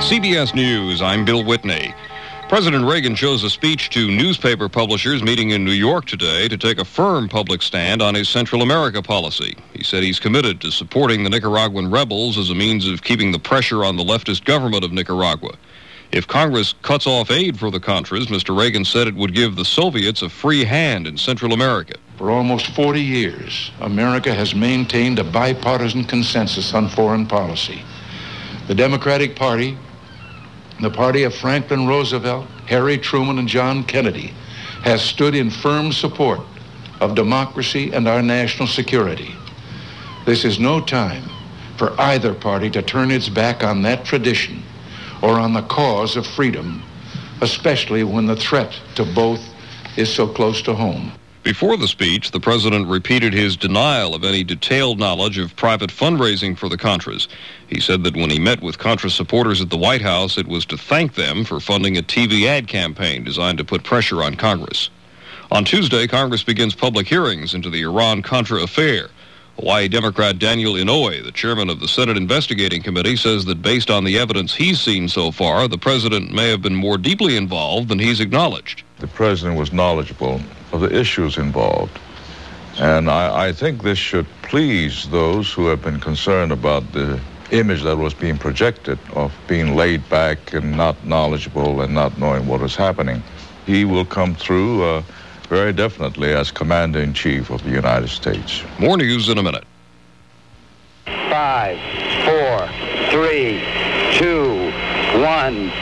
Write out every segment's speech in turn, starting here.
CBS News, I'm Bill Whitney. President Reagan chose a speech to newspaper publishers meeting in New York today to take a firm public stand on his Central America policy. He said he's committed to supporting the Nicaraguan rebels as a means of keeping the pressure on the leftist government of Nicaragua. If Congress cuts off aid for the Contras, Mr. Reagan said it would give the Soviets a free hand in Central America. For almost 40 years, America has maintained a bipartisan consensus on foreign policy. The Democratic Party, the party of Franklin Roosevelt, Harry Truman, and John Kennedy, has stood in firm support of democracy and our national security. This is no time for either party to turn its back on that tradition or on the cause of freedom, especially when the threat to both is so close to home. Before the speech, the president repeated his denial of any detailed knowledge of private fundraising for the Contras. He said that when he met with Contra supporters at the White House, it was to thank them for funding a TV ad campaign designed to put pressure on Congress. On Tuesday, Congress begins public hearings into the Iran-Contra affair. Hawaii Democrat Daniel Inouye, the chairman of the Senate Investigating Committee, says that based on the evidence he's seen so far, the president may have been more deeply involved than he's acknowledged. The president was knowledgeable of the issues involved. And I think this should please those who have been concerned about the image that was being projected of being laid back and not knowledgeable and not knowing what is happening. He will come through very definitely as Commander-in-Chief of the United States. More news in a minute. 5, 4, 3, 2, 1.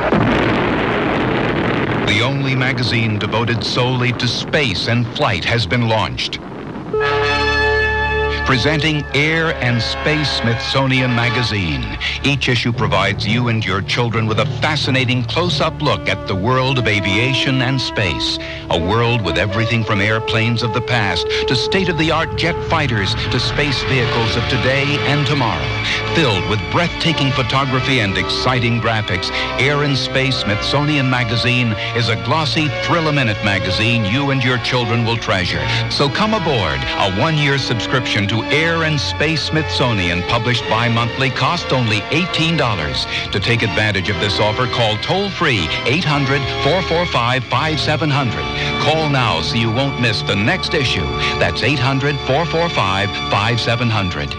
The only magazine devoted solely to space and flight has been launched. Presenting Air and Space Smithsonian Magazine. Each issue provides you and your children with a fascinating close-up look at the world of aviation and space. A world with everything from airplanes of the past to state-of-the-art jet fighters to space vehicles of today and tomorrow. Filled with breathtaking photography and exciting graphics, Air and Space Smithsonian Magazine is a glossy, thrill-a-minute magazine you and your children will treasure. So come aboard. A one-year subscription to Air and Space Smithsonian, published bi-monthly, costs only $18. To take advantage of this offer, call toll-free 800-445-5700. Call now so you won't miss the next issue. That's 800-445-5700.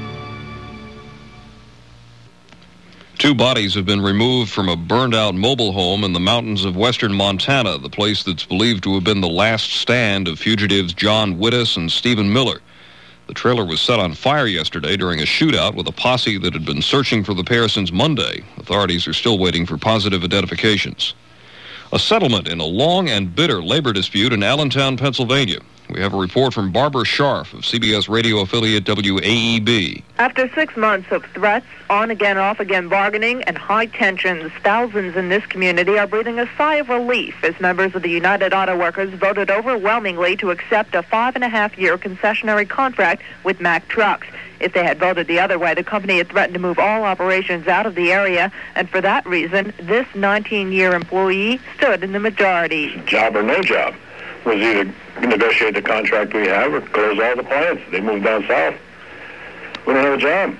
Two bodies have been removed from a burned-out mobile home in the mountains of western Montana, the place that's believed to have been the last stand of fugitives John Wittes and Stephen Miller. The trailer was set on fire yesterday during a shootout with a posse that had been searching for the pair since Monday. Authorities are still waiting for positive identifications. A settlement in a long and bitter labor dispute in Allentown, Pennsylvania. We have a report from Barbara Scharf of CBS radio affiliate WAEB. After 6 months of threats, on-again, off-again bargaining, and high tensions, thousands in this community are breathing a sigh of relief as members of the United Auto Workers voted overwhelmingly to accept a 5.5-year concessionary contract with Mack Trucks. If they had voted the other way, the company had threatened to move all operations out of the area, and for that reason, this 19-year employee stood in the majority. Job or no job. Was either negotiate the contract we have or close all the plants. They moved down south. We don't have a job.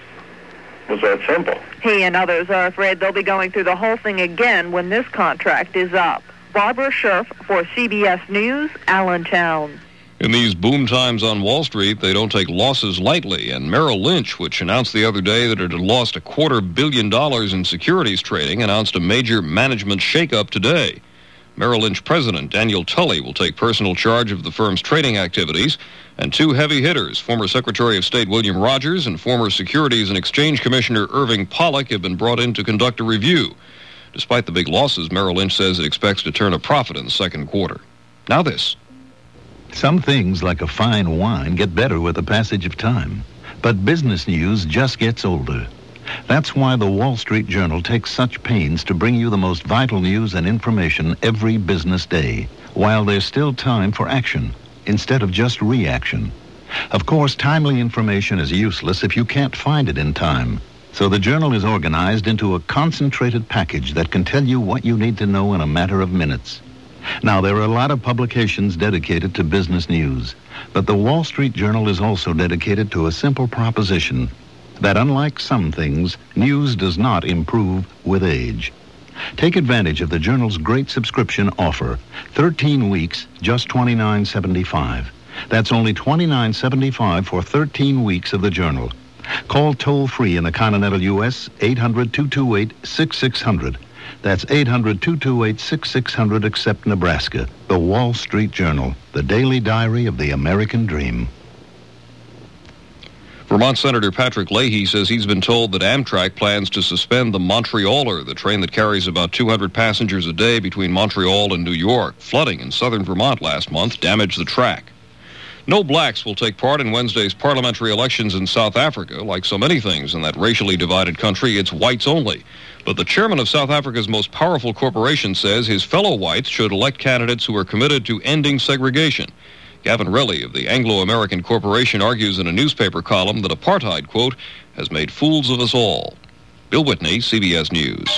It was that simple. He and others are afraid they'll be going through the whole thing again when this contract is up. Barbara Scharf for CBS News, Allentown. In these boom times on Wall Street, they don't take losses lightly, and Merrill Lynch, which announced the other day that it had lost $250 million in securities trading, announced a major management shakeup today. Merrill Lynch President Daniel Tully will take personal charge of the firm's trading activities, and two heavy hitters, former Secretary of State William Rogers and former Securities and Exchange Commissioner Irving Pollock, have been brought in to conduct a review. Despite the big losses, Merrill Lynch says it expects to turn a profit in the second quarter. Now this. Some things, like a fine wine, get better with the passage of time, but business news just gets older. That's why the Wall Street Journal takes such pains to bring you the most vital news and information every business day, while there's still time for action, instead of just reaction. Of course, timely information is useless if you can't find it in time. So the Journal is organized into a concentrated package that can tell you what you need to know in a matter of minutes. Now, there are a lot of publications dedicated to business news, but the Wall Street Journal is also dedicated to a simple proposition. that unlike some things, news does not improve with age. Take advantage of the Journal's great subscription offer. 13 weeks, just $29.75. That's only $29.75 for 13 weeks of the Journal. Call toll-free in the continental U.S., 800-228-6600. That's 800-228-6600, except Nebraska. The Wall Street Journal, the daily diary of the American dream. Vermont Senator Patrick Leahy says he's been told that Amtrak plans to suspend the Montrealer, the train that carries about 200 passengers a day between Montreal and New York. Flooding in southern Vermont last month damaged the track. No blacks will take part in Wednesday's parliamentary elections in South Africa. Like so many things in that racially divided country, it's whites only. But the chairman of South Africa's most powerful corporation says his fellow whites should elect candidates who are committed to ending segregation. Gavin Relly of the Anglo-American Corporation argues in a newspaper column that apartheid, quote, has made fools of us all. Bill Whitney, CBS News.